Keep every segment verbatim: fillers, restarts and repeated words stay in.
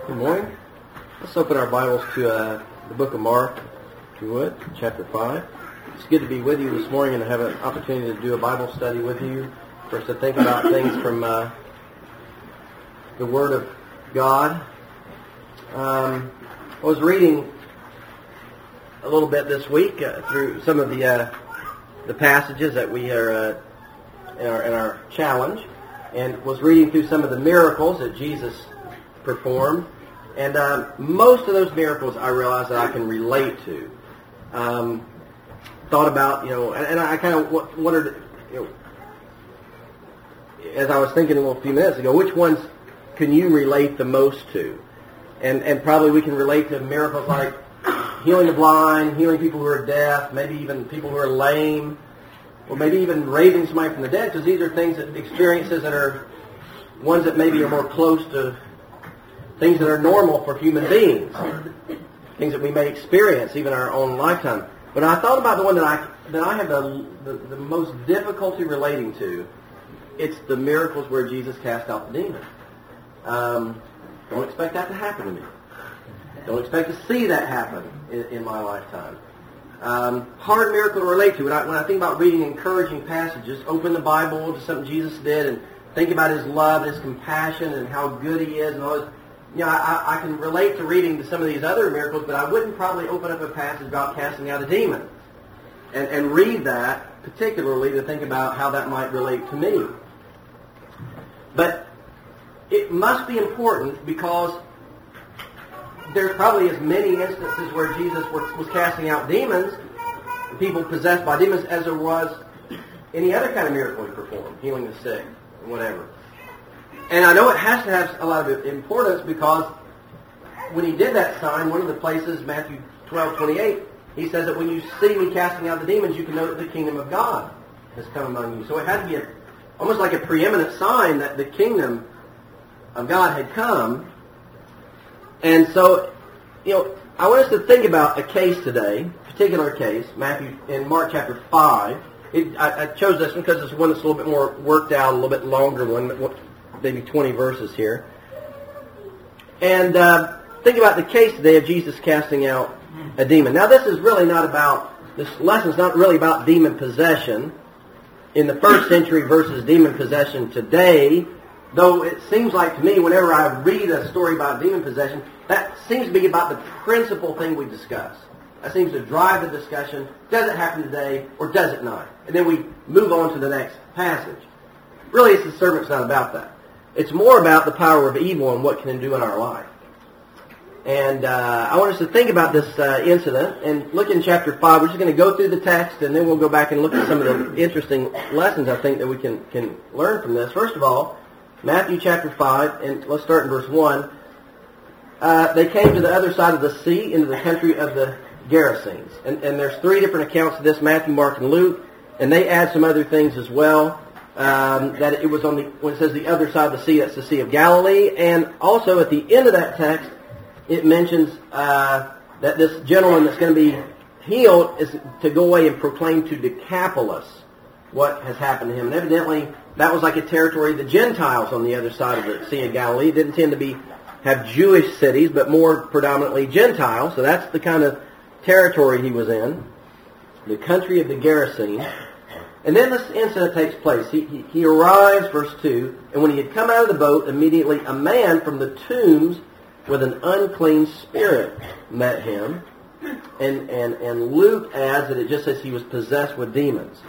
Good morning. Let's open our Bibles to uh, the book of Mark, if you would, chapter five. It's good to be with you this morning and to have an opportunity to do a Bible study with you, for us to think about things from uh, the Word of God. Um, I was reading a little bit this week uh, through some of the uh, the passages that we are uh, in, our, in our challenge, and was reading through some of the miracles that Jesus performed. And uh, most of those miracles I realized that I can relate to. Um, thought about, you know, and, and I kind of wondered, you know, as I was thinking a little few minutes ago, which ones can you relate the most to? And and probably we can relate to miracles like healing the blind, healing people who are deaf, maybe even people who are lame, or maybe even raising somebody from the dead, because these are things that experiences that are ones that maybe are more close to things that are normal for human beings, things that we may experience even in our own lifetime. But I thought about the one that I that I have the, the, the most difficulty relating to. It's the miracles where Jesus cast out the demon. Um, don't expect that to happen to me. Don't expect to see that happen in, in my lifetime. Um, hard miracle to relate to. When I, when I think about reading encouraging passages, open the Bible to something Jesus did and think about His love, His compassion, and how good He is, and all this. You know, I, I can relate to reading to some of these other miracles, but I wouldn't probably open up a passage about casting out a demon and, and read that particularly to think about how that might relate to me. But it must be important because there's probably as many instances where Jesus was, was casting out demons, people possessed by demons, as there was any other kind of miracle He performed, healing the sick, or whatever. And I know it has to have a lot of importance because when He did that sign, one of the places, Matthew twelve twenty-eight, He says that when you see me casting out the demons, you can know that the kingdom of God has come among you. So it had to be a, almost like a preeminent sign that the kingdom of God had come. And so, you know, I want us to think about a case today, a particular case, Matthew in Mark chapter five. It, I, I chose this one because it's one that's a little bit more worked out, a little bit longer one, maybe twenty verses here. And uh, think about the case today of Jesus casting out a demon. Now, this is really not about, this lesson's not really about demon possession in the first century versus demon possession today, though it seems like to me whenever I read a story about demon possession, that seems to be about the principal thing we discuss. That seems to drive the discussion. Does it happen today or does it not? And then we move on to the next passage. Really, it's the sermon's not about that. It's more about the power of evil and what it can do in our life. And uh, I want us to think about this uh, incident and look in chapter five. We're just going to go through the text and then we'll go back and look at some of the interesting lessons I think that we can, can learn from this. First of all, Matthew chapter five, and let's start in verse one. Uh, they came to the other side of the sea into the country of the Gerasenes. And, and there's three different accounts of this, Matthew, Mark, and Luke. And they add some other things as well. Um, that it was on the, when it says the other side of the sea, that's the Sea of Galilee. And also at the end of that text, it mentions uh, that this gentleman that's going to be healed is to go away and proclaim to Decapolis what has happened to him. And evidently, that was like a territory of the Gentiles on the other side of the Sea of Galilee. It didn't tend to be have Jewish cities, but more predominantly Gentile. So that's the kind of territory he was in, the country of the Gerasenes. And then this incident takes place. He, he, he arrives, verse two, and when he had come out of the boat, immediately a man from the tombs with an unclean spirit met him. And, and, and Luke adds that it just says he was possessed with demons.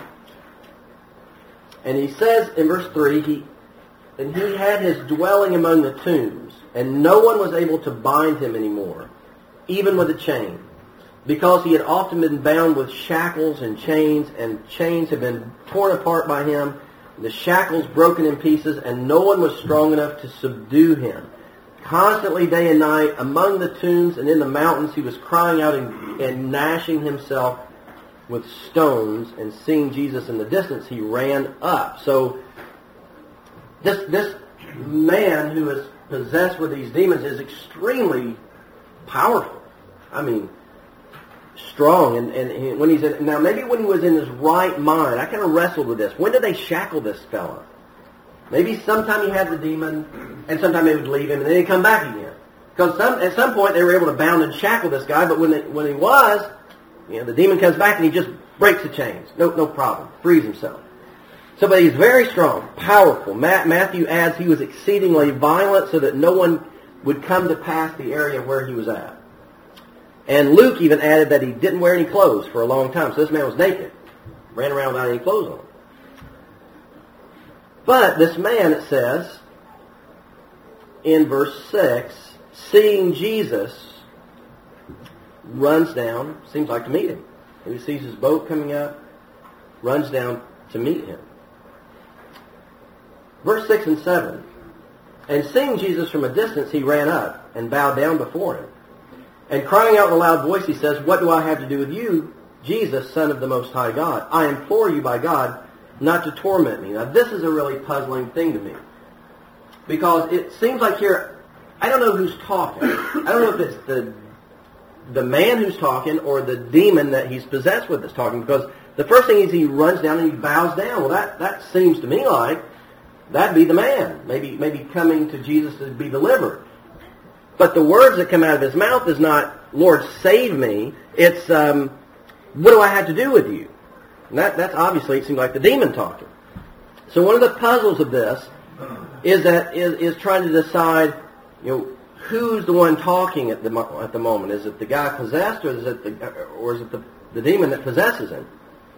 And he says in verse three, he, and he had his dwelling among the tombs, and no one was able to bind him anymore, even with a chain, because he had often been bound with shackles and chains, and chains had been torn apart by him, the shackles broken in pieces, and no one was strong enough to subdue him. Constantly day and night, among the tombs and in the mountains, he was crying out and, and gnashing himself with stones, and seeing Jesus in the distance, he ran up. So this this man who is possessed with these demons is extremely powerful. I mean, strong. And, and he, when he's in, now maybe when he was in his right mind, I kind of wrestled with this. When did they shackle this fella? Maybe sometime he had the demon, and sometime they would leave him, and then he'd come back again. Because some, at some point they were able to bound and shackle this guy, but when they, when he was, you know, the demon comes back and he just breaks the chains. No, no problem. Frees himself. So, but he's very strong, powerful. Ma- Matthew adds he was exceedingly violent so that no one would come to pass the area where he was at. And Luke even added that he didn't wear any clothes for a long time. So this man was naked. Ran around without any clothes on. But this man, it says, in verse six, seeing Jesus, runs down, seems like to meet him. He sees his boat coming up, runs down to meet him. Verse six and seven, and seeing Jesus from a distance, he ran up and bowed down before him. And crying out in a loud voice, he says, what do I have to do with you, Jesus, Son of the Most High God? I implore you by God not to torment me. Now, this is a really puzzling thing to me. Because it seems like here, I don't know who's talking. I don't know if it's the the man who's talking or the demon that he's possessed with that's talking. Because the first thing is he runs down and he bows down. Well, that, that seems to me like that'd be the man. Maybe, maybe coming to Jesus to be delivered. But the words that come out of his mouth is not, Lord, save me. It's, um, what do I have to do with you? And that, that's obviously, it seems like the demon talking. So one of the puzzles of this is that is, is trying to decide, you know, who's the one talking at the at the moment? Is it the guy possessed, or is it the or is it the, the demon that possesses him?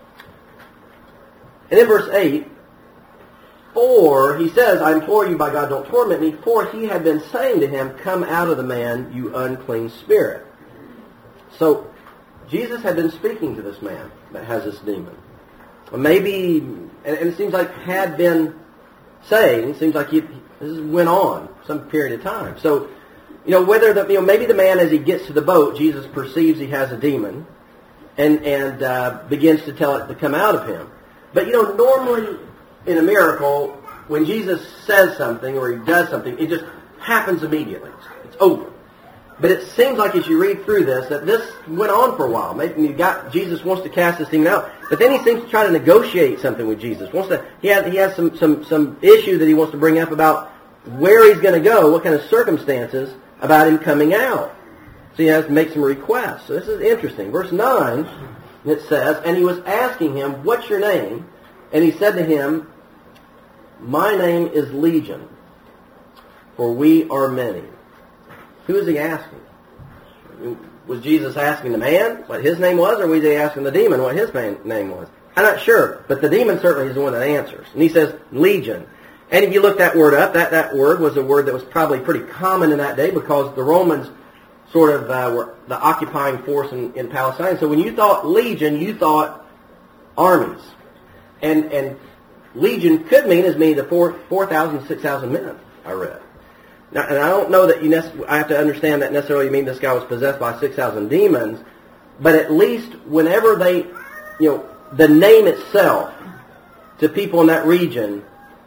And in verse eight, for he says, I implore you by God, don't torment me. For he had been saying to him, come out of the man, you unclean spirit. So Jesus had been speaking to this man that has this demon. Maybe, and it seems like had been saying, it seems like he, this went on some period of time. So, you know, whether the, you know, maybe the man, as he gets to the boat, Jesus perceives he has a demon and, and uh, begins to tell it to come out of him. But, you know, normally in a miracle, when Jesus says something or he does something, it just happens immediately. It's over. But it seems like as you read through this, that this went on for a while. Maybe you got Jesus wants to cast this demon out, but then he seems to try to negotiate something with Jesus. Wants to he has he has some some some issue that he wants to bring up about where he's going to go, what kind of circumstances about him coming out. So he has to make some requests. So this is interesting. Verse nine, it says, and he was asking him, "What's your name?" And he said to him, "My name is Legion, for we are many." Who is he asking? Was Jesus asking the man what his name was, or was he asking the demon what his name was? I'm not sure, but the demon certainly is the one that answers. And he says, Legion. And if you look that word up, that, that word was a word that was probably pretty common in that day because the Romans sort of uh, were the occupying force in, in Palestine. So when you thought Legion, you thought armies. And and Legion could mean as many as four, 4,000, six thousand men, I read. Now, and I don't know that you nec- I have to understand that necessarily mean this guy was possessed by six thousand demons, but at least whenever they, you know, the name itself to people in that region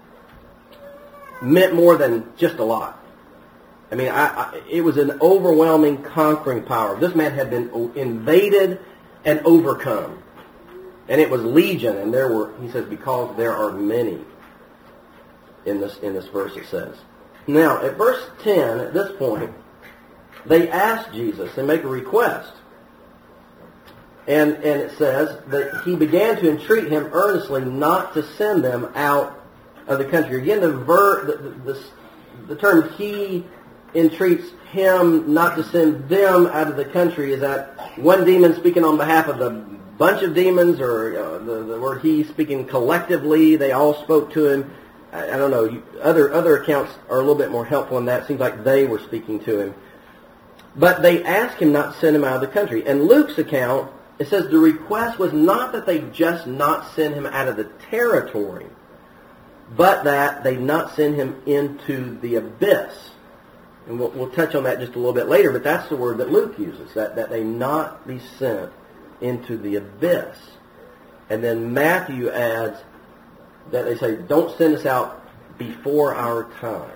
meant more than just a lot. I mean, I, I, it was an overwhelming, conquering power. This man had been invaded and overcome. And it was legion, and there were, he says, because there are many in this in this verse, it says. Now, at verse ten, at this point, they ask Jesus, they make a request. And and it says that he began to entreat him earnestly not to send them out of the country. Again, the, ver, the, the, the, the term he entreats him not to send them out of the country is that one demon speaking on behalf of the bunch of demons, or uh, the, the word he speaking collectively, they all spoke to him. I don't know. Other other accounts are a little bit more helpful in that. It seems like they were speaking to him. But they asked him not to send him out of the country. And Luke's account, it says the request was not that they just not send him out of the territory, but that they not send him into the abyss. And we'll, we'll touch on that just a little bit later, but that's the word that Luke uses, that, that they not be sent into the abyss. And then Matthew adds, that they say, don't send us out before our time.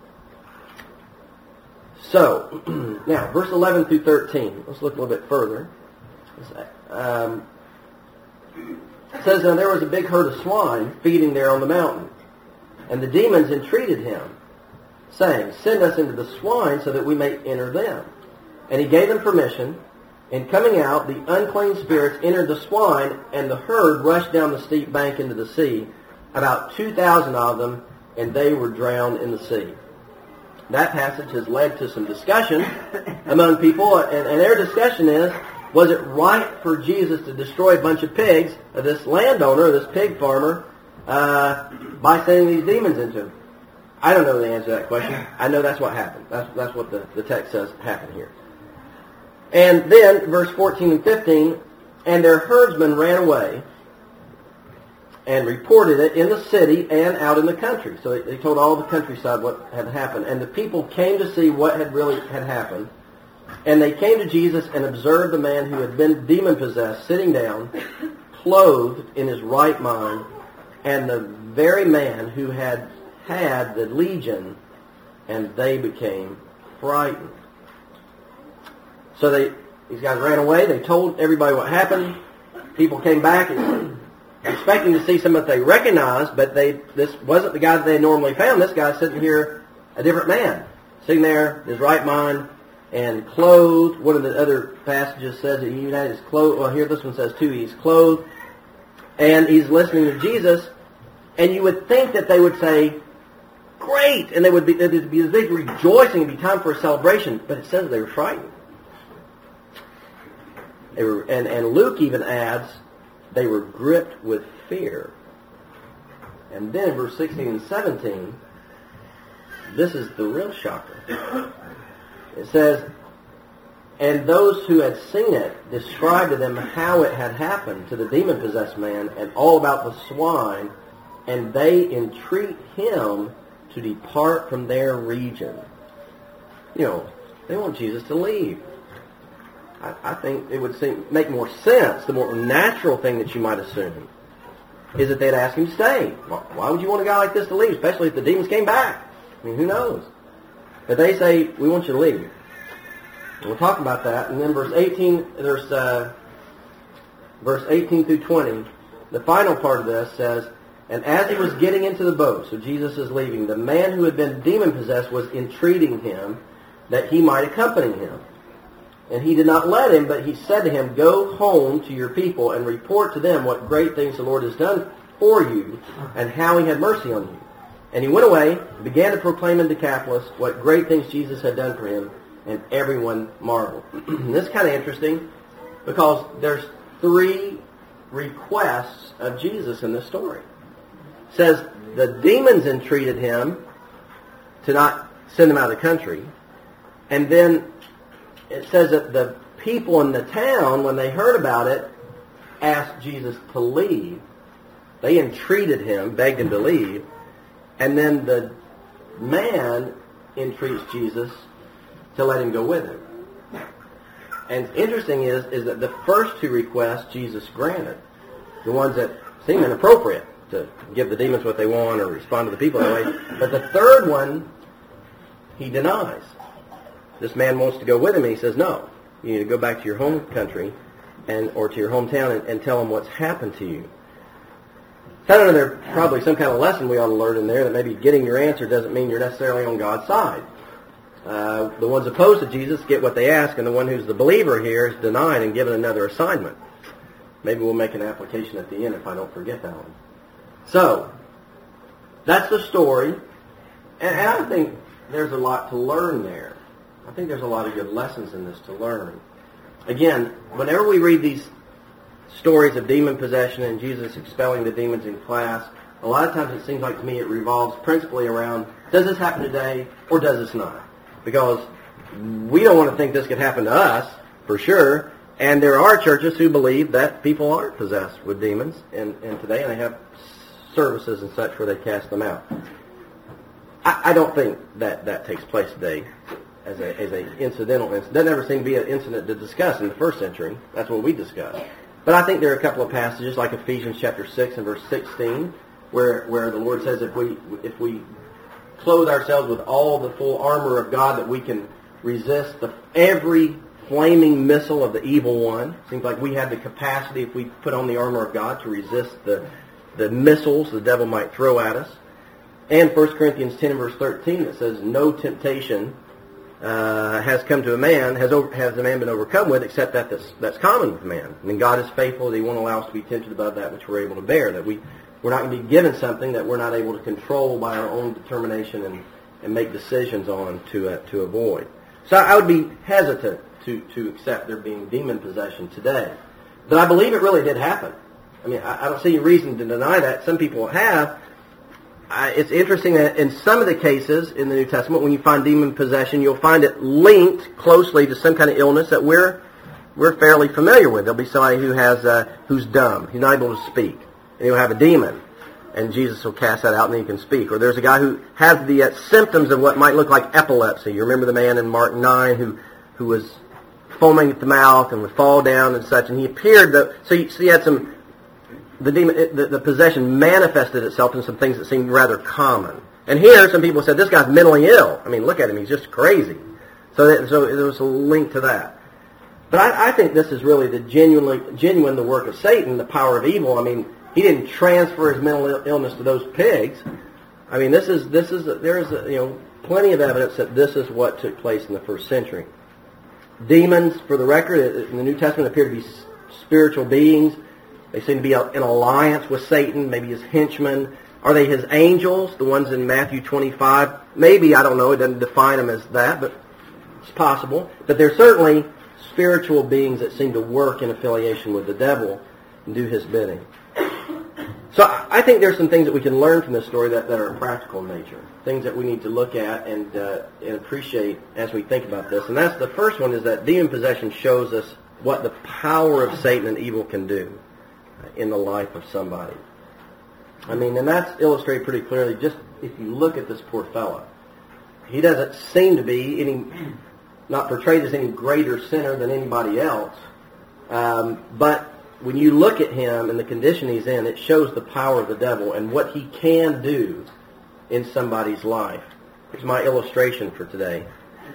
So, now, verse eleven through thirteen. Let's look a little bit further. Um, it says, now there was a big herd of swine feeding there on the mountain. And the demons entreated him, saying, "Send us into the swine so that we may enter them." And he gave them permission. And coming out, the unclean spirits entered the swine, and the herd rushed down the steep bank into the sea, about two thousand of them, and they were drowned in the sea. That passage has led to some discussion among people, and, and their discussion is, was it right for Jesus to destroy a bunch of pigs, of this landowner, this pig farmer, uh, by sending these demons into him? I don't know the answer to that question. I know that's what happened. That's, that's what the, the text says happened here. And then, verse fourteen and fifteen, and their herdsmen ran away and reported it in the city and out in the country. So they, they told all the countryside what had happened. And the people came to see what had really had happened. And they came to Jesus and observed the man who had been demon-possessed sitting down, clothed in his right mind, and the very man who had had the legion, and they became frightened. So they, these guys ran away. They told everybody what happened. People came back and expecting to see someone that they recognized, but they this wasn't the guy that they normally found. This guy's sitting here, a different man, sitting there in his right mind and clothed. One of the other passages says that he had his clothes. Well, here this one says too, he's clothed, and he's listening to Jesus. And you would think that they would say, "Great!" and they would be, there'd be this big rejoicing. It'd be time for a celebration. But it says they were frightened. They were, and, and Luke even adds, they were gripped with fear. And then in verse sixteen and seventeen, this is the real shocker. It says, and those who had seen it described to them how it had happened to the demon-possessed man and all about the swine, and they entreat him to depart from their region. You know, they want Jesus to leave. I think it would seem, make more sense, the more natural thing that you might assume, is that they'd ask him to stay. Why would you want a guy like this to leave, especially if the demons came back? I mean, who knows? But they say, "We want you to leave." And we'll talk about that. And then verse eighteen, there's uh, verse eighteen through twenty, the final part of this says, and as he was getting into the boat, so Jesus is leaving, the man who had been demon-possessed was entreating him that he might accompany him. And he did not let him, but he said to him, "Go home to your people and report to them what great things the Lord has done for you and how he had mercy on you." And he went away and began to proclaim in Decapolis what great things Jesus had done for him, and everyone marveled. This is kind of interesting because there's three requests of Jesus in this story. It says the demons entreated him to not send them out of the country, and then it says that the people in the town, when they heard about it, asked Jesus to leave. They entreated him, begged him to leave. And then the man entreats Jesus to let him go with him. And interesting is, is that the first two requests Jesus granted. The ones that seem inappropriate, to give the demons what they want or respond to the people that way. But the third one, he denies. This man wants to go with him, and he says, "No, you need to go back to your home country and or to your hometown and, and tell them what's happened to you." So I don't know, there's probably some kind of lesson we ought to learn in there, that maybe getting your answer doesn't mean you're necessarily on God's side. Uh, the ones opposed to Jesus get what they ask, and the one who's the believer here is denied and given another assignment. Maybe we'll make an application at the end if I don't forget that one. So, that's the story, and, and I think there's a lot to learn there. I think there's a lot of good lessons in this to learn. Again, whenever we read these stories of demon possession and Jesus expelling the demons in class, a lot of times it seems like to me it revolves principally around, does this happen today or does this not? Because we don't want to think this could happen to us, for sure, and there are churches who believe that people aren't possessed with demons and, and today, and they have services and such where they cast them out. I, I don't think that that takes place today. As a as a incidental incident. Doesn't ever seem to be an incident to discuss in the first century. That's what we discuss. But I think there are a couple of passages like Ephesians chapter six and verse sixteen, where where the Lord says if we if we clothe ourselves with all the full armor of God, that we can resist the every flaming missile of the evil one. Seems like we have the capacity, if we put on the armor of God, to resist the the missiles the devil might throw at us. and First Corinthians ten and verse thirteen that says, no temptation uh, has come to a man, has over, has a man been overcome with, except that that's, that's common with man. And then God is faithful that he won't allow us to be tempted above that which we're able to bear, that we, we're not going to be given something that we're not able to control by our own determination and, and make decisions on to uh, to avoid. So I would be hesitant to, to accept there being demon possession today. But I believe it really did happen. I mean, I, I don't see any reason to deny that. Some people have. I, it's interesting that in some of the cases in the New Testament, when you find demon possession, you'll find it linked closely to some kind of illness that we're we're fairly familiar with. There'll be somebody who has uh, who's dumb, he's not able to speak, and he'll have a demon, and Jesus will cast that out, and then he can speak. Or there's a guy who has the uh, symptoms of what might look like epilepsy. You remember the man in Mark nine who who was foaming at the mouth and would fall down and such, and he appeared. The, so, you, so you had some. The demon, the, the possession manifested itself in some things that seemed rather common. And here, some people said, this guy's mentally ill. I mean, look at him, he's just crazy. So, that, so there was a link to that. But I, I think this is really the genuinely, genuine the work of Satan, the power of evil. I mean, he didn't transfer his mental illness to those pigs. I mean, this is this is there is a, you know plenty of evidence that this is what took place in the first century. Demons, for the record, in the New Testament appear to be spiritual beings. They seem to be in alliance with Satan, maybe his henchmen. Are they his angels, the ones in Matthew twenty-five? Maybe, I don't know. It doesn't define them as that, but it's possible. But they're certainly spiritual beings that seem to work in affiliation with the devil and do his bidding. So I think there's some things that we can learn from this story that, that are practical in nature, things that we need to look at and, uh, and appreciate as we think about this. And that's the first one, is that demon possession shows us what the power of Satan and evil can do in the life of somebody. I mean, and that's illustrated pretty clearly just if you look at this poor fellow. He doesn't seem to be any, not portrayed as any greater sinner than anybody else. Um, but when you look at him and the condition he's in, it shows the power of the devil and what he can do in somebody's life. Here's my illustration for today.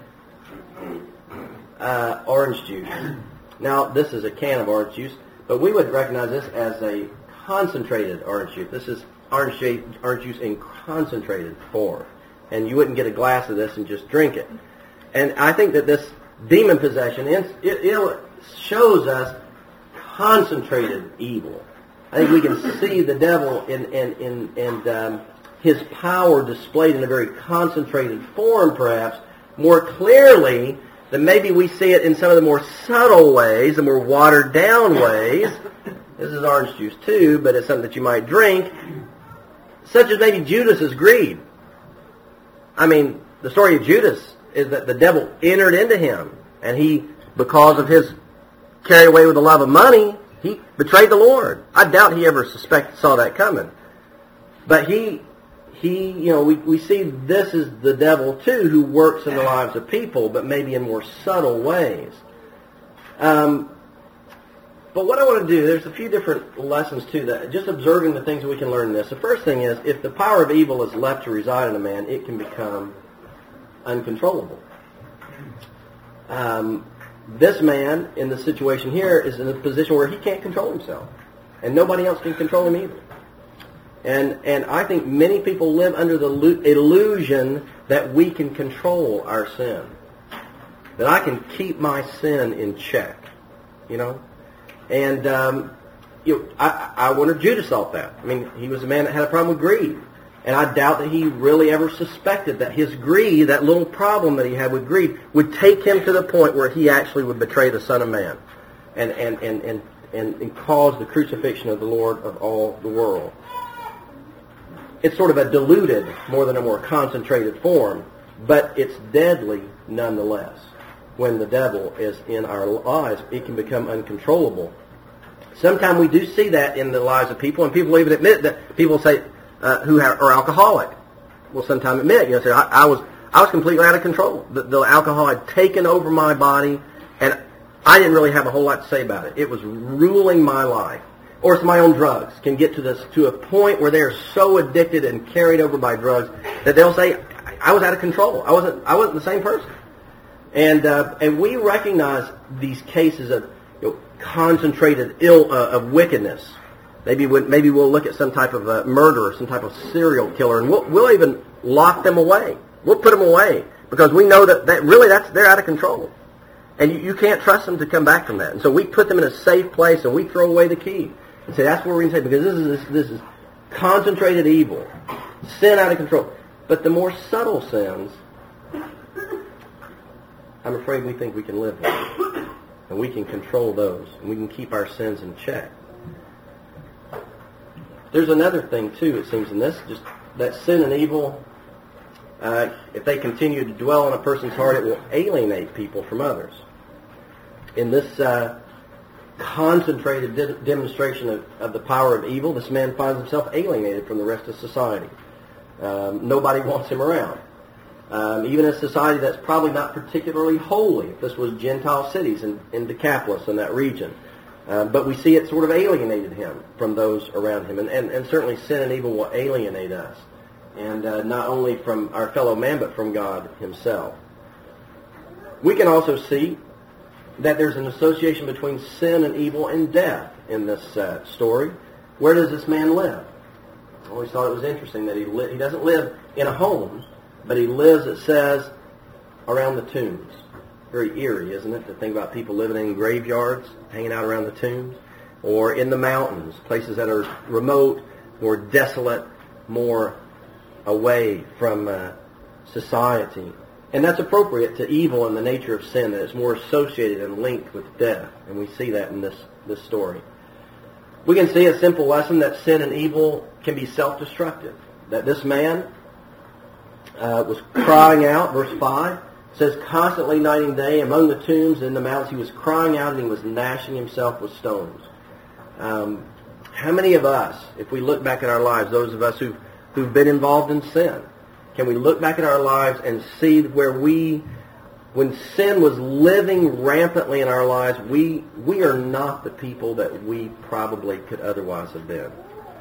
Uh, orange juice. Now, this is a can of orange juice, but we would recognize this as a concentrated orange juice. This is orange juice, orange juice in concentrated form. And you wouldn't get a glass of this and just drink it. And I think that this demon possession, it, it shows us concentrated evil. I think we can see the devil in, in, in, in um, his power displayed in a very concentrated form, perhaps, more clearly than maybe we see it in some of the more subtle ways, the more watered down ways. This is orange juice too, but it's something that you might drink, such as maybe Judas's greed. I mean, the story of Judas is that the devil entered into him, and he, because of his carried away with the love of money, he betrayed the Lord. I doubt he ever suspect, saw that coming. But he, he, you know, we, we see this is the devil too, who works in the lives of people, but maybe in more subtle ways. Um, but what I want to do, there's a few different lessons too, that just observing the things that we can learn in this. The first thing is, if the power of evil is left to reside in a man, it can become uncontrollable. Um, this man, in the situation here, is in a position where he can't control himself. And nobody else can control him either. And and I think many people live under the illusion that we can control our sin. That I can keep my sin in check. You know? And um, you know, I, I wonder if Judas thought that. I mean, he was a man that had a problem with greed. And I doubt that he really ever suspected that his greed, that little problem that he had with greed, would take him to the point where he actually would betray the Son of Man and, and, and, and, and, and cause the crucifixion of the Lord of all the world. It's sort of a diluted, more than a more concentrated form, but it's deadly nonetheless. When the devil is in our lives, it can become uncontrollable. Sometimes we do see that in the lives of people, and people even admit that people say, Uh, who have, are alcoholic, will sometimes admit, you know, say, I, I was I was completely out of control. The, the alcohol had taken over my body, and I didn't really have a whole lot to say about it. It was ruling my life. Or it's my own drugs can get to this to a point where they're so addicted and carried over by drugs that they'll say, I was out of control. I wasn't I wasn't the same person. And uh, and we recognize these cases of you know, concentrated ill uh, of wickedness Maybe we, maybe we'll look at some type of uh, murderer, some type of serial killer, and we'll, we'll even lock them away. We'll put them away because we know that, that really that's they're out of control. And you, you can't trust them to come back from that. And so we put them in a safe place and we throw away the key. And say, that's where we're going to say, because this is this, this is concentrated evil, sin out of control. But the more subtle sins, I'm afraid we think we can live with. And we can control those. And we can keep our sins in check. There's another thing, too, it seems in this, just that sin and evil, uh, if they continue to dwell in a person's heart, it will alienate people from others. In this uh, concentrated de- demonstration of, of the power of evil, this man finds himself alienated from the rest of society. Um, nobody wants him around. Um, even a society that's probably not particularly holy, if this was Gentile cities in, in Decapolis in that region. Uh, but we see it sort of alienated him from those around him. And, and, and certainly sin and evil will alienate us. And uh, not only from our fellow man, but from God himself. We can also see that there's an association between sin and evil and death in this uh, story. Where does this man live? I always thought it was interesting that he li- he doesn't live in a home, but he lives, it says, around the tombs. Very eerie, isn't it, to think about people living in graveyards, hanging out around the tombs, or in the mountains, places that are remote, more desolate, more away from uh, society. And that's appropriate to evil and the nature of sin, that it's more associated and linked with death. And we see that in this, this story. We can see a simple lesson that sin and evil can be self-destructive. That this man uh, was crying out, verse five, says, constantly night and day among the tombs in the mountains, he was crying out and he was gnashing himself with stones. Um, how many of us, if we look back at our lives, those of us who've, who've been involved in sin, can we look back at our lives and see where we, when sin was living rampantly in our lives, we we are not the people that we probably could otherwise have been.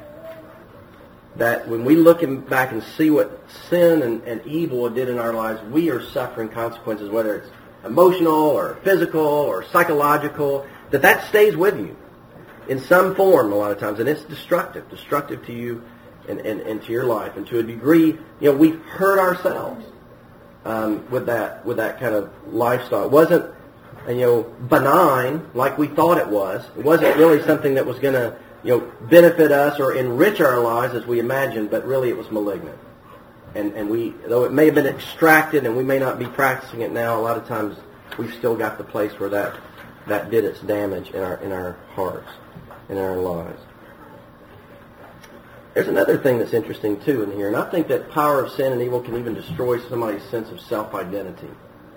That when we look back and see what sin and, and evil did in our lives, we are suffering consequences, whether it's emotional or physical or psychological, that that stays with you in some form a lot of times, and it's destructive, destructive to you and, and, and to your life. And to a degree, you know, we've hurt ourselves um, with that with that kind of lifestyle. It wasn't, you know, benign like we thought it was. It wasn't really something that was going to, you know, benefit us or enrich our lives as we imagined, but really it was malignant. And and we, though it may have been extracted and we may not be practicing it now, a lot of times we've still got the place where that that did its damage in our in our hearts, in our lives. There's another thing that's interesting too in here, and I think that power of sin and evil can even destroy somebody's sense of self-identity.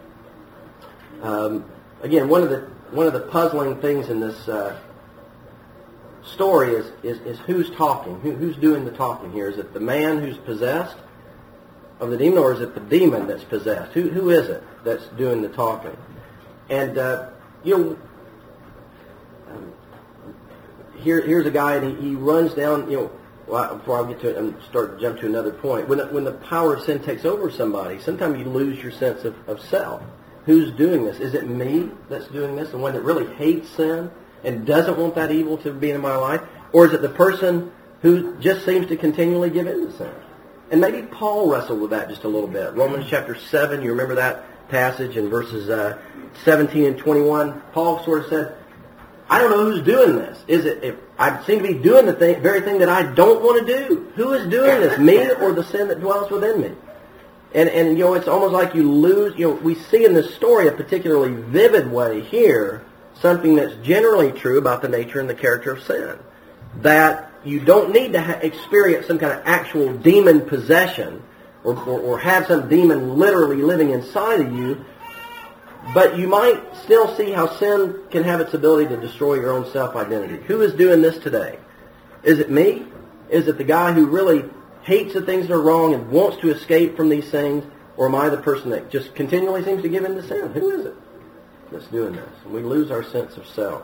Um, again, one of the one of the puzzling things in this Uh, story is, is, is who's talking, Who, who's doing the talking here. Is it the man who's possessed of the demon, or is it the demon that's possessed? Who Who is it that's doing the talking? And, uh, you know, um, here, here's a guy, and he, he runs down, you know, well, before I get to it and start to jump to another point, when, when the power of sin takes over somebody, sometimes you lose your sense of, of self. Who's doing this? Is it me that's doing this, the one that really hates sin and doesn't want that evil to be in my life? Or is it the person who just seems to continually give in to sin? And maybe Paul wrestled with that just a little bit. Romans chapter seven, you remember that passage in verses uh, seventeen and twenty-one? Paul sort of said, I don't know who's doing this. Is it, if I seem to be doing the thing, very thing that I don't want to do. Who is doing this, me or the sin that dwells within me? And, and you know, it's almost like you lose, you know, we see in this story a particularly vivid way here something that's generally true about the nature and the character of sin. That you don't need to ha- experience some kind of actual demon possession or, or, or have some demon literally living inside of you, but you might still see how sin can have its ability to destroy your own self-identity. Who is doing this today? Is it me? Is it the guy who really hates the things that are wrong and wants to escape from these things? Or am I the person that just continually seems to give in to sin? Who is it that's doing this? And we lose our sense of self.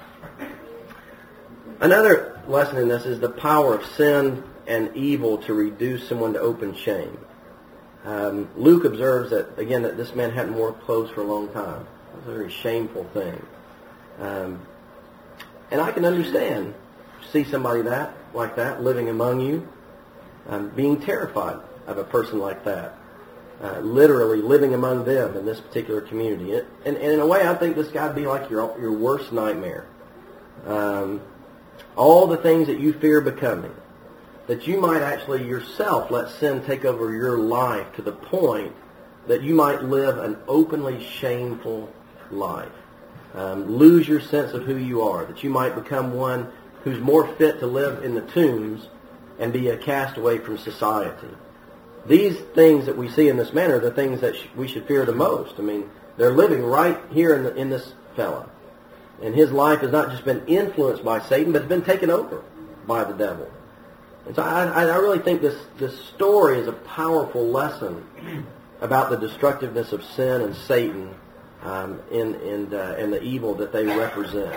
Another lesson in this is the power of sin and evil to reduce someone to open shame. Um, Luke observes that, again, that this man hadn't worn clothes for a long time. It was a very shameful thing. Um, and I can understand see somebody that like that living among you, um, being terrified of a person like that, uh, literally living among them in this particular community. And, and, and in a way, I think this guy would be like your your worst nightmare. Um, all the things that you fear becoming, that you might actually yourself let sin take over your life to the point that you might live an openly shameful life. Um, lose your sense of who you are, that you might become one who's more fit to live in the tombs and be a castaway from society. These things that we see in this man are the things that sh- we should fear the most. I mean, they're living right here in, the, in this fella. And his life has not just been influenced by Satan, but it's been taken over by the devil. And so I, I really think this, this story is a powerful lesson about the destructiveness of sin and Satan um, in, in, uh, and the evil that they represent.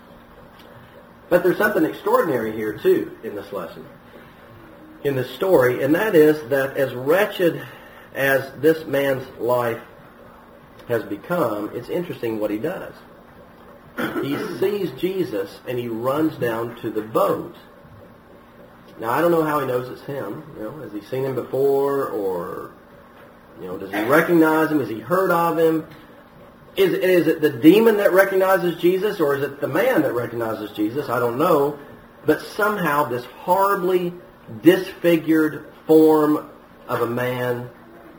But there's something extraordinary here, too, in this lesson, in this story, and that is that as wretched as this man's life has become, it's interesting what he does. He sees Jesus, and he runs down to the boat. Now, I don't know how he knows it's him. You know, has he seen him before, or you know, does he recognize him? Has he heard of him? Is, is it the demon that recognizes Jesus, or is it the man that recognizes Jesus? I don't know. But somehow this horribly disfigured form of a man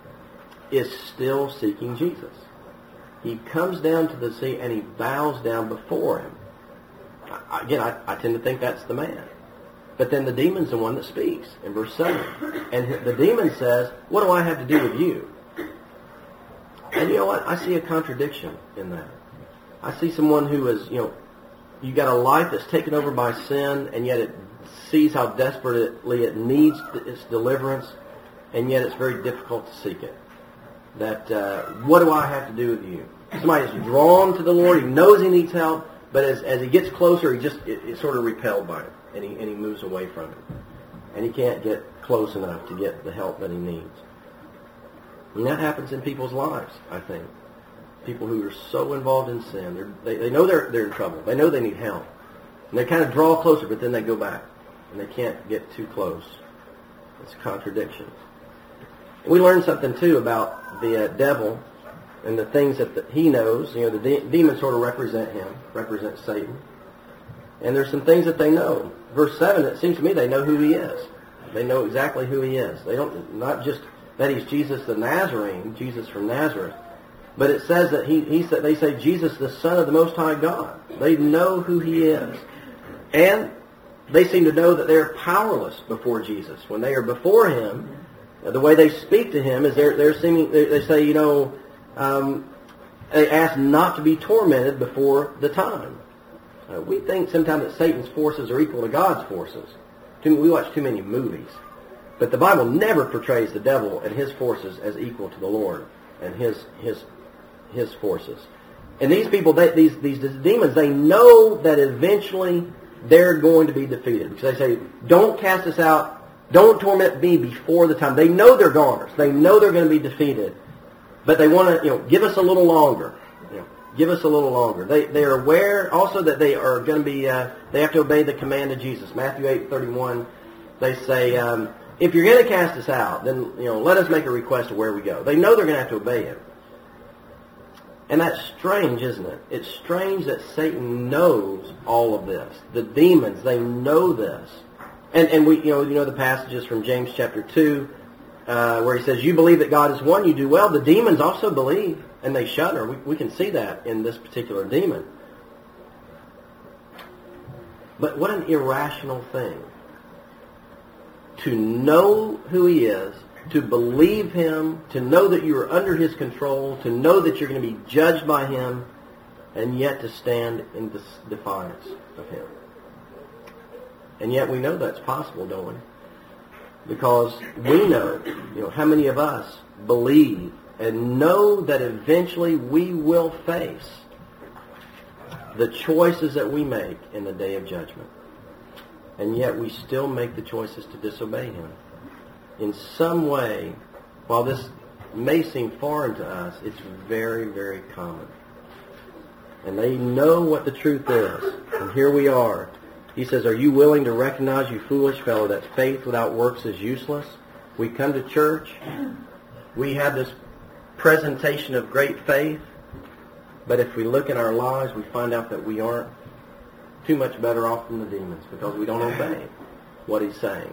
is still seeking Jesus. He comes down to the sea and he bows down before him. I, again, I, I tend to think that's the man. But then the demon's the one that speaks in verse seven. And the demon says, what do I have to do with you? And you know what? I see a contradiction in that. I see someone who is, you know, you got a life that's taken over by sin, and yet it sees how desperately it needs its deliverance, and yet it's very difficult to seek it. That, uh, what do I have to do with you? Somebody is drawn to the Lord, he knows he needs help, but as, as he gets closer, he just it, it's sort of repelled by it, and he, and he moves away from it. And he can't get close enough to get the help that he needs. And that happens in people's lives, I think. People who are so involved in sin, they're, they, they know they're, they're in trouble. They know they need help. And they kind of draw closer, but then they go back. And they can't get too close. It's a contradiction. We learned something, too, about the uh, devil and the things that the, he knows. You know, the de- demons sort of represent him, represent Satan. And there's some things that they know. Verse seven, it seems to me they know who he is. They know exactly who he is. They don't, not just that he's Jesus the Nazarene, Jesus from Nazareth, but it says that he, he said, they say Jesus the Son of the Most High God. They know who he is. And they seem to know that they're powerless before Jesus. When they are before him, the way they speak to him is they're, they're seeming, they, they say, you know, um, they ask not to be tormented before the time. Uh, we think sometimes that Satan's forces are equal to God's forces. Too, we watch too many movies. But the Bible never portrays the devil and his forces as equal to the Lord and his his his forces. And these people, they, these these demons, they know that eventually they're going to be defeated. Because they say, don't cast us out, don't torment me before the time. They know they're goners. They know they're going to be defeated. But they want to, you know, give us a little longer. You know, give us a little longer. They they are aware also that they are going to be, uh, they have to obey the command of Jesus. Matthew eight thirty-one, they say, um, if you're going to cast us out, then, you know, let us make a request of where we go. They know they're going to have to obey him. And that's strange, isn't it? It's strange that Satan knows all of this. The demons, they know this. And and we, you know, you know the passages from James chapter two, uh, where he says, you believe that God is one, you do well. The demons also believe, and they shudder. We, we can see that in this particular demon. But what an irrational thing. To know who he is, to believe him, to know that you are under his control, to know that you're going to be judged by him, and yet to stand in defiance of him. And yet we know that's possible, don't we? Because we know, you know, how many of us believe and know that eventually we will face the choices that we make in the day of judgment. And yet we still make the choices to disobey him. In some way, while this may seem foreign to us, it's very, very common. And they know what the truth is. And here we are. He says, are you willing to recognize, you foolish fellow, that faith without works is useless? We come to church, we have this presentation of great faith, but if we look at our lives, we find out that we aren't too much better off than the demons because we don't obey what he's saying.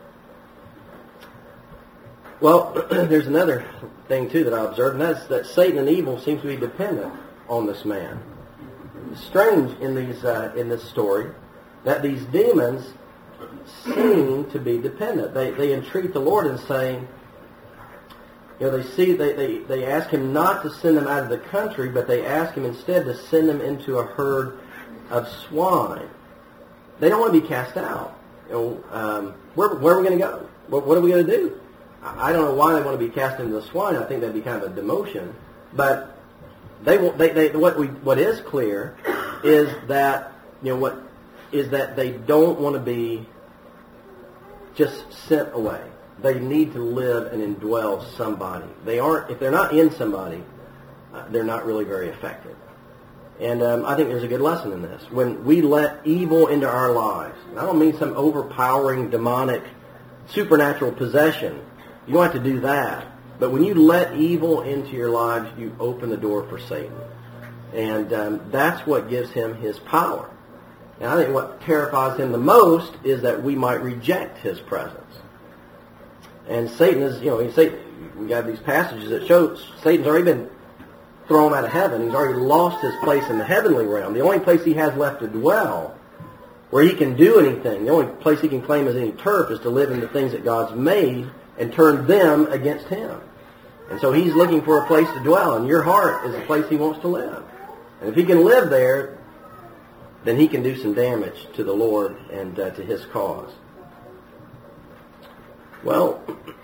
Well, there's another thing, too, that I observed, and that's that Satan and evil seem to be dependent on this man. It's strange in these uh, in this story that these demons seem to be dependent. They they entreat the Lord and saying, you know, they see they, they, they ask him not to send them out of the country, but they ask him instead to send them into a herd of swine. They don't want to be cast out. You know, um, where where are we going to go? What, what are we going to do? I don't know why they want to be cast into the swine. I think that'd be kind of a demotion. But they won't. They, they what we what is clear is that you know what is that they don't want to be just sent away. They need to live and indwell somebody. They aren't. If they're not in somebody, uh, they're not really very effective. And um, I think there's a good lesson in this. When we let evil into our lives, and I don't mean some overpowering, demonic, supernatural possession. You don't have to do that. But when you let evil into your lives, you open the door for Satan. And um, that's what gives him his power. And I think what terrifies him the most is that we might reject his presence. And Satan is, you know, Satan, we got these passages that show Satan's already been thrown out of heaven. He's already lost his place in the heavenly realm. The only place he has left to dwell, where he can do anything, the only place he can claim as any turf is to live in the things that God's made and turn them against him. And so he's looking for a place to dwell, and your heart is the place he wants to live. And if he can live there, then he can do some damage to the Lord and uh, to his cause. Well,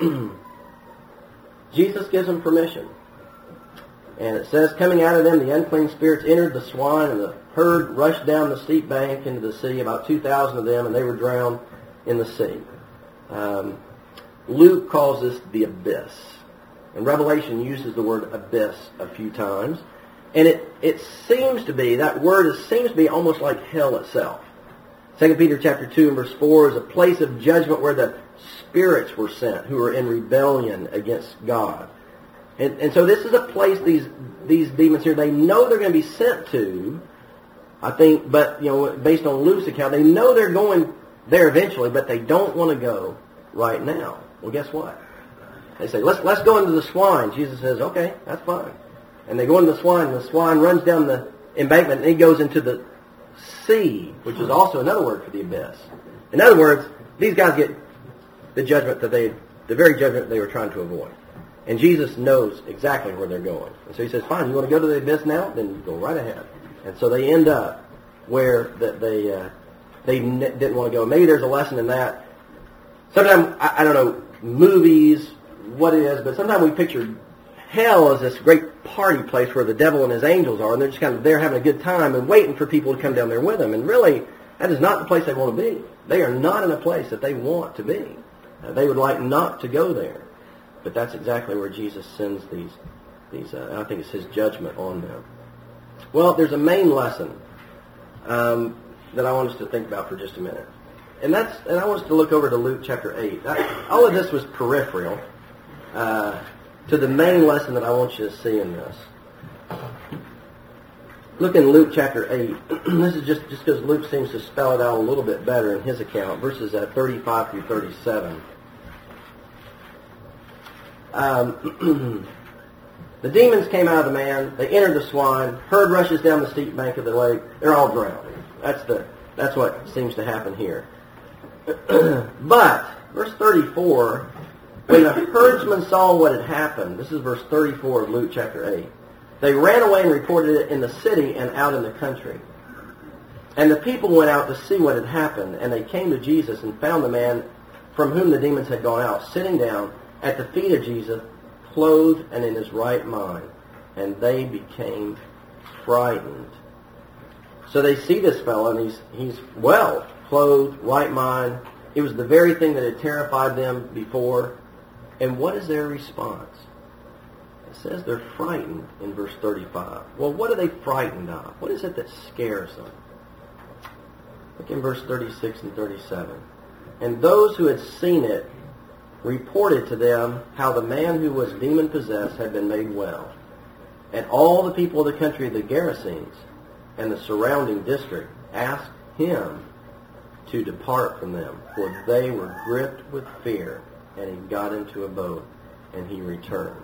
Jesus gives him permission. And it says, coming out of them, the unclean spirits entered the swine, and the herd rushed down the steep bank into the sea, about two thousand of them, and they were drowned in the sea. Um, Luke calls this the abyss. And Revelation uses the word abyss a few times. And it, it seems to be, that word is, seems to be almost like hell itself. Second Peter chapter two and verse four is a place of judgment where the spirits were sent who were in rebellion against God. And, and so this is a place these these demons here, they know they're going to be sent to, I think, but, you know, based on Luke's account, they know they're going there eventually, but they don't want to go right now. Well, guess what? They say, let's let's go into the swine. Jesus says, okay, that's fine. And they go into the swine, and the swine runs down the embankment, and he goes into the sea, which is also another word for the abyss. In other words, these guys get the judgment that they, the very judgment they were trying to avoid. And Jesus knows exactly where they're going. And so he says, fine, you want to go to the abyss now? Then you go right ahead. And so they end up where that they uh, they n- didn't want to go. Maybe there's a lesson in that. Sometimes, I, I don't know, movies, what it is, but sometimes we picture hell as this great party place where the devil and his angels are, and they're just kind of there having a good time and waiting for people to come down there with them. And really, that is not the place they want to be. They are not in a place that they want to be. Uh, they would like not to go there. But that's exactly where Jesus sends these, these. Uh, I think it's his judgment on them. Well, there's a main lesson um, that I want us to think about for just a minute. And that's, and I want us to look over to Luke chapter eight. That, all of this was peripheral uh, to the main lesson that I want you to see in this. Look in Luke chapter eight. This is just just because Luke seems to spell it out a little bit better in his account. Verses uh, thirty-five through thirty-seven. Um, the demons came out of the man. They entered the swine. Herd rushes down the steep bank of the lake. They're all drowned. That's the that's what seems to happen here. But verse thirty-four, when the herdsmen saw what had happened, this is verse thirty-four of Luke chapter eight. They ran away and reported it in the city and out in the country. And the people went out to see what had happened, and they came to Jesus and found the man from whom the demons had gone out, sitting down at the feet of Jesus, clothed and in his right mind. And they became frightened. So they see this fellow, and he's he's well, clothed, right mind. It was the very thing that had terrified them before. And what is their response? It says they're frightened in verse thirty-five. Well, what are they frightened of? What is it that scares them? Look in verse thirty-six and thirty-seven. And those who had seen it reported to them how the man who was demon-possessed had been made well. And all the people of the country of the Gerasenes and the surrounding district asked him to depart from them, for they were gripped with fear. And he got into a boat, and he returned.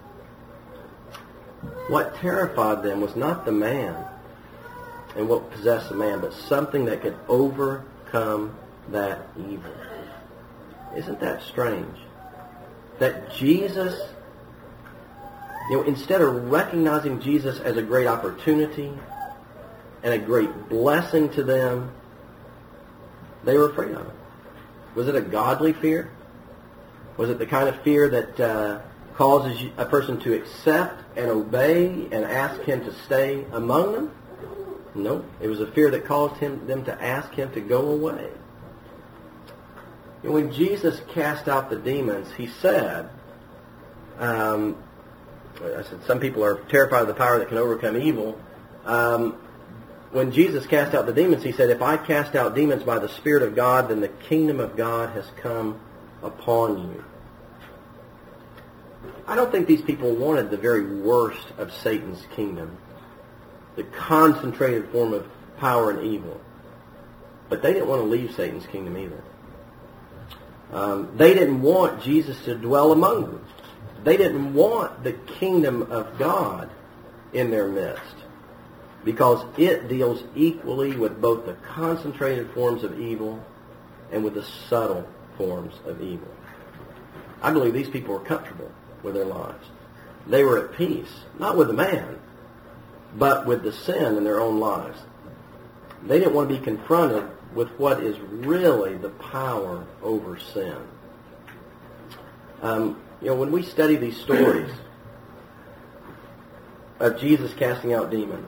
What terrified them was not the man and what possessed the man, but something that could overcome that evil. Isn't that strange? That Jesus, you know, instead of recognizing Jesus as a great opportunity and a great blessing to them, they were afraid of it. Was it a godly fear? Was it the kind of fear that uh, causes a person to accept and obey and ask him to stay among them? No. It was a fear that caused him, them to ask him to go away. And when Jesus cast out the demons, he said, um, I said some people are terrified of the power that can overcome evil. Um, when Jesus cast out the demons, he said, if I cast out demons by the Spirit of God, then the kingdom of God has come upon you. I don't think these people wanted the very worst of Satan's kingdom, the concentrated form of power and evil. But they didn't want to leave Satan's kingdom either. Um, they didn't want Jesus to dwell among them. They didn't want the kingdom of God in their midst, because it deals equally with both the concentrated forms of evil and with the subtle forms of evil. I believe these people were comfortable with their lives. They were at peace, not with the man, but with the sin in their own lives. They didn't want to be confronted with what is really the power over sin. Um, you know, when we study these stories of Jesus casting out demons,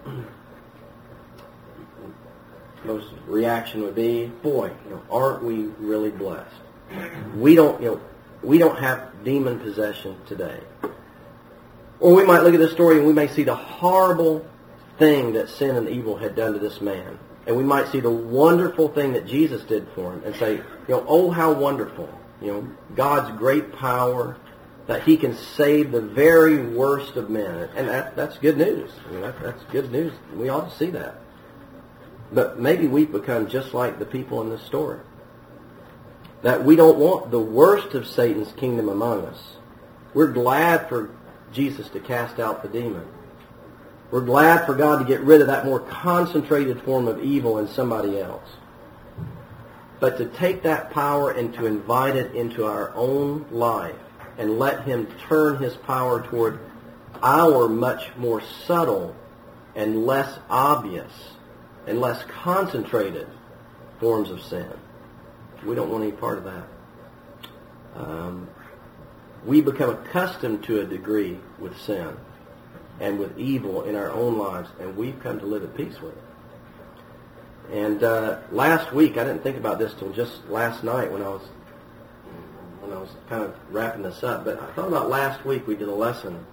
most reaction would be, boy, you know, aren't we really blessed? We don't, you know, we don't have demon possession today. Or we might look at this story and we may see the horrible thing that sin and evil had done to this man. And we might see the wonderful thing that Jesus did for him and say, you know, oh, how wonderful. You know, God's great power, that he can save the very worst of men. And that, that's good news. I mean, that, that's good news. We ought to see that. But maybe we've become just like the people in this story. That we don't want the worst of Satan's kingdom among us. We're glad for Jesus to cast out the demon. We're glad for God to get rid of that more concentrated form of evil in somebody else. But to take that power and to invite it into our own life and let him turn his power toward our much more subtle and less obvious and less concentrated forms of sin. We don't want any part of that. Um, we become accustomed to a degree with sin and with evil in our own lives, and we've come to live at peace with it. And uh, last week, I didn't think about this till just last night when I was when I was kind of wrapping this up, but I thought about last week we did a lesson,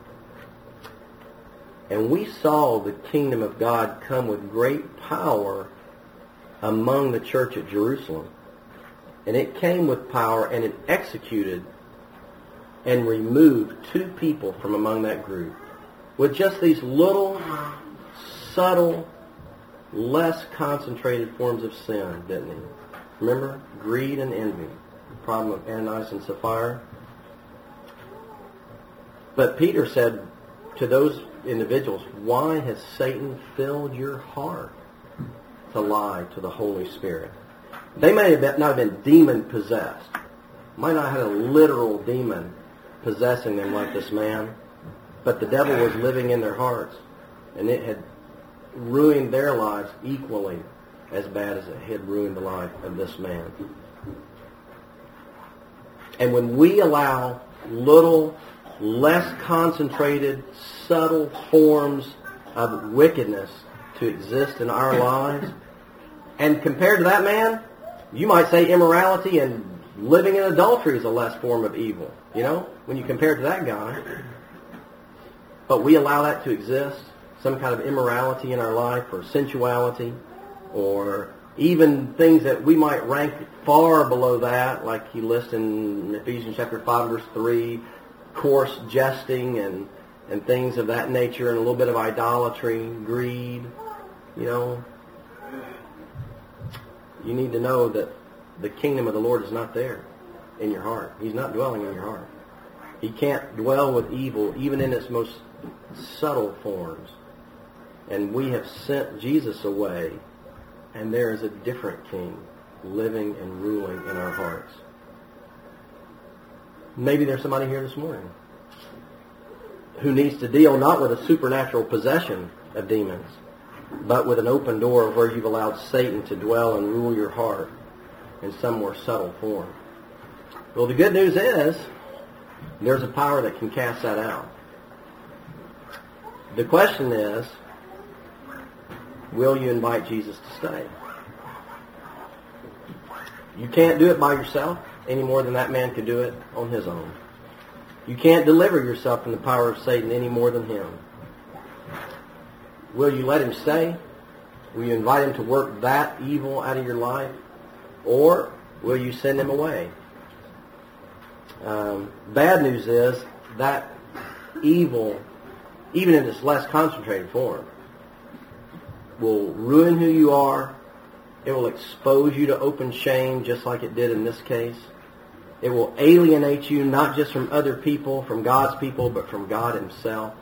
and we saw the kingdom of God come with great power among the church at Jerusalem. And it came with power, and it executed and removed two people from among that group with just these little, subtle, less concentrated forms of sin, didn't he? Remember? Greed and envy. The problem of Ananias and Sapphira. But Peter said to those individuals, why has Satan filled your heart to lie to the Holy Spirit? They may have not have been demon-possessed. Might not have had a literal demon possessing them like this man. But the devil was living in their hearts. And it had ruined their lives equally as bad as it had ruined the life of this man. And when we allow little, less concentrated, subtle forms of wickedness to exist in our lives, and compared to that man, you might say immorality and living in adultery is a less form of evil, you know, when you compare it to that guy. But we allow that to exist, some kind of immorality in our life, or sensuality, or even things that we might rank far below that, like he lists in Ephesians chapter five, verse three, coarse jesting and, and things of that nature, and a little bit of idolatry, greed, you know. You need to know that the kingdom of the Lord is not there in your heart. He's not dwelling in your heart. He can't dwell with evil, even in its most subtle forms. And we have sent Jesus away, and there is a different king living and ruling in our hearts. Maybe there's somebody here this morning who needs to deal not with a supernatural possession of demons, but with an open door where you've allowed Satan to dwell and rule your heart in some more subtle form. Well, the good news is there's a power that can cast that out. The question is, will you invite Jesus to stay? You can't do it by yourself any more than that man could do it on his own. You can't deliver yourself from the power of Satan any more than him. Will you let him stay? Will you invite him to work that evil out of your life? Or will you send him away? Um, bad news is that evil, even in its less concentrated form, will ruin who you are. It will expose you to open shame, just like it did in this case. It will alienate you, not just from other people, from God's people, but from God himself.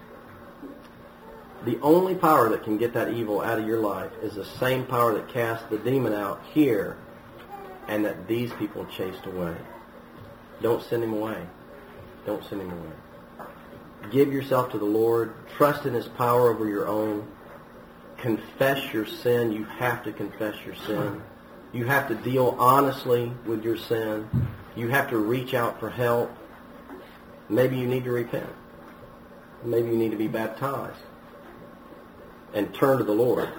The only power that can get that evil out of your life is the same power that cast the demon out here and that these people chased away. Don't send him away. Don't send him away. Give yourself to the Lord. Trust in his power over your own. Confess your sin. You have to confess your sin. You have to deal honestly with your sin. You have to reach out for help. Maybe you need to repent. Maybe you need to be baptized and turn to the Lord.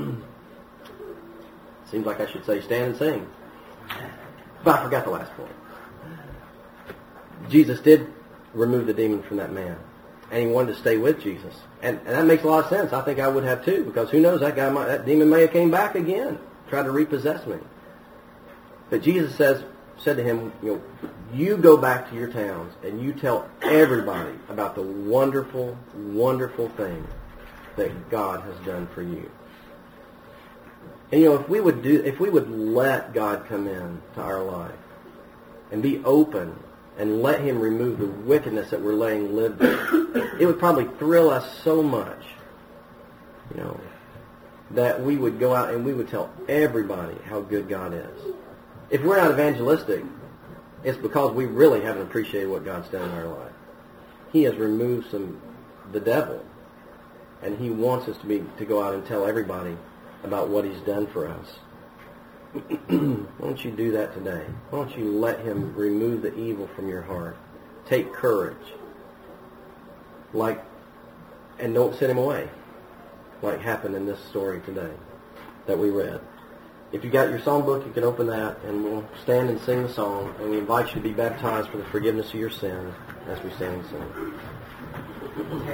Seems like I should say stand and sing. But I forgot the last point. Jesus did remove the demon from that man, and he wanted to stay with Jesus. And, and that makes a lot of sense. I think I would have too, because who knows, that guy might, that demon may have came back again, tried to repossess me. But Jesus says, said to him, you know, you go back to your towns and you tell everybody about the wonderful, wonderful thing that God has done for you. And you know, if we would do, if we would let God come in to our life and be open and let him remove the wickedness that we're laying lived in, it would probably thrill us so much, you know, that we would go out and we would tell everybody how good God is. If we're not evangelistic, it's because we really haven't appreciated what God's done in our life. He has removed some the devil, and he wants us to be to go out and tell everybody about what he's done for us. Why don't you do that today? Why don't you let him remove the evil from your heart? Take courage. Like, and don't send him away, like happened in this story today that we read. If you got your songbook, you can open that, and we'll stand and sing the song, and we invite you to be baptized for the forgiveness of your sins as we stand and sing.